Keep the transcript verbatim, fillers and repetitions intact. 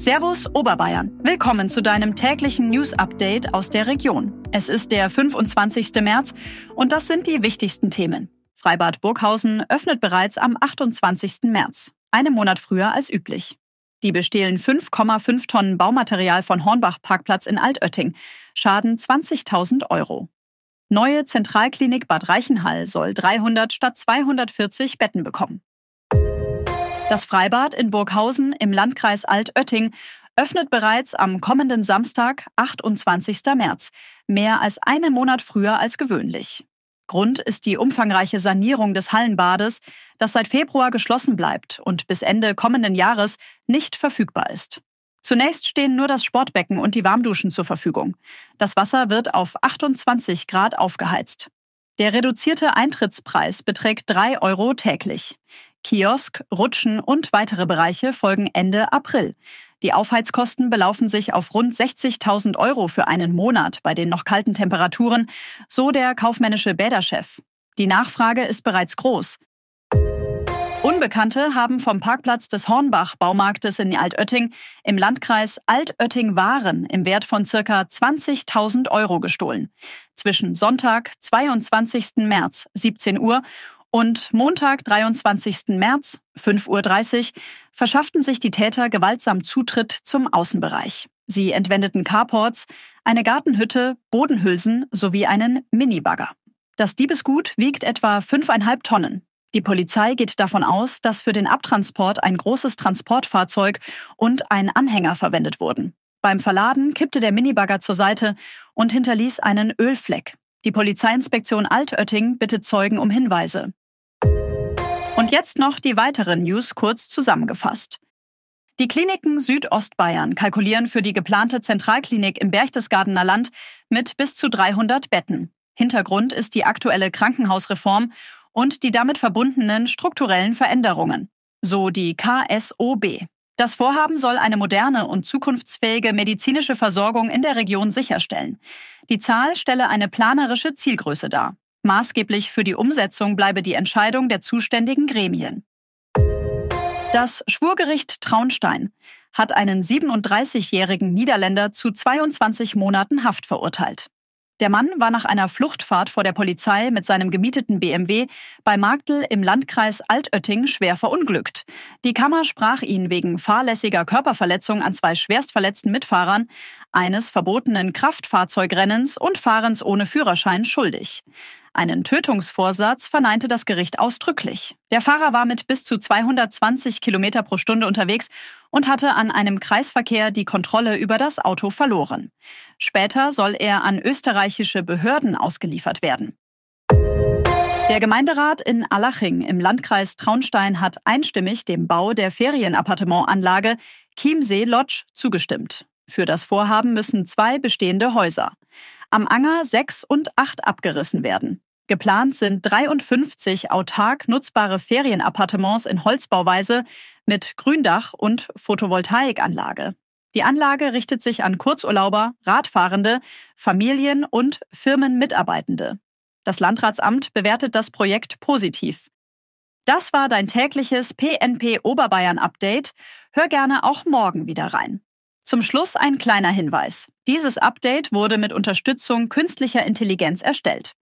Servus Oberbayern. Willkommen zu deinem täglichen News-Update aus der Region. Es ist der fünfundzwanzigsten März und das sind die wichtigsten Themen. Freibad Burghausen öffnet bereits am achtundzwanzigsten März, einen Monat früher als üblich. Diebe stehlen fünf Komma fünf Tonnen Baumaterial von Hornbach-Parkplatz in Altötting, Schaden zwanzigtausend Euro. Neue Zentralklinik Bad Reichenhall soll dreihundert statt zweihundertvierzig Betten bekommen. Das Freibad in Burghausen im Landkreis Altötting öffnet bereits am kommenden Samstag, achtundzwanzigsten März, mehr als einen Monat früher als gewöhnlich. Grund ist die umfangreiche Sanierung des Hallenbades, das seit Februar geschlossen bleibt und bis Ende kommenden Jahres nicht verfügbar ist. Zunächst stehen nur das Sportbecken und die Warmduschen zur Verfügung. Das Wasser wird auf achtundzwanzig Grad aufgeheizt. Der reduzierte Eintrittspreis beträgt drei Euro täglich. Kiosk, Rutschen und weitere Bereiche folgen Ende April. Die Aufheizkosten belaufen sich auf rund sechzigtausend Euro für einen Monat bei den noch kalten Temperaturen, so der kaufmännische Bäderchef. Die Nachfrage ist bereits groß. Unbekannte haben vom Parkplatz des Hornbach-Baumarktes in Altötting im Landkreis Altötting Waren im Wert von ca. zwanzigtausend Euro gestohlen. Zwischen Sonntag, zweiundzwanzigsten März, siebzehn Uhr und Montag, dreiundzwanzigsten März, fünf Uhr dreißig, verschafften sich die Täter gewaltsam Zutritt zum Außenbereich. Sie entwendeten Carports, eine Gartenhütte, Bodenhülsen sowie einen Minibagger. Das Diebesgut wiegt etwa fünfeinhalb Tonnen. Die Polizei geht davon aus, dass für den Abtransport ein großes Transportfahrzeug und ein Anhänger verwendet wurden. Beim Verladen kippte der Minibagger zur Seite und hinterließ einen Ölfleck. Die Polizeiinspektion Altötting bittet Zeugen um Hinweise. Und jetzt noch die weiteren News kurz zusammengefasst. Die Kliniken Südostbayern kalkulieren für die geplante Zentralklinik im Berchtesgadener Land mit bis zu dreihundert Betten. Hintergrund ist die aktuelle Krankenhausreform und die damit verbundenen strukturellen Veränderungen, so die K S O B. Das Vorhaben soll eine moderne und zukunftsfähige medizinische Versorgung in der Region sicherstellen. Die Zahl stelle eine planerische Zielgröße dar. Maßgeblich für die Umsetzung bleibe die Entscheidung der zuständigen Gremien. Das Schwurgericht Traunstein hat einen siebenunddreißigjährigen Niederländer zu zweiundzwanzig Monaten Haft verurteilt. Der Mann war nach einer Fluchtfahrt vor der Polizei mit seinem gemieteten B M W bei Marktl im Landkreis Altötting schwer verunglückt. Die Kammer sprach ihn wegen fahrlässiger Körperverletzung an zwei schwerstverletzten Mitfahrern, eines verbotenen Kraftfahrzeugrennens und Fahrens ohne Führerschein schuldig. Einen Tötungsvorsatz verneinte das Gericht ausdrücklich. Der Fahrer war mit bis zu zweihundertzwanzig Kilometer pro Stunde unterwegs und hatte an einem Kreisverkehr die Kontrolle über das Auto verloren. Später soll er an österreichische Behörden ausgeliefert werden. Der Gemeinderat in Allaching im Landkreis Traunstein hat einstimmig dem Bau der Ferienappartementanlage Chiemsee Lodge zugestimmt. Für das Vorhaben müssen zwei bestehende Häuser am Anger sechs und acht abgerissen werden. Geplant sind dreiundfünfzig autark nutzbare Ferienappartements in Holzbauweise mit Gründach und Photovoltaikanlage. Die Anlage richtet sich an Kurzurlauber, Radfahrende, Familien und Firmenmitarbeitende. Das Landratsamt bewertet das Projekt positiv. Das war dein tägliches P N P Oberbayern Update. Hör gerne auch morgen wieder rein. Zum Schluss ein kleiner Hinweis. Dieses Update wurde mit Unterstützung künstlicher Intelligenz erstellt.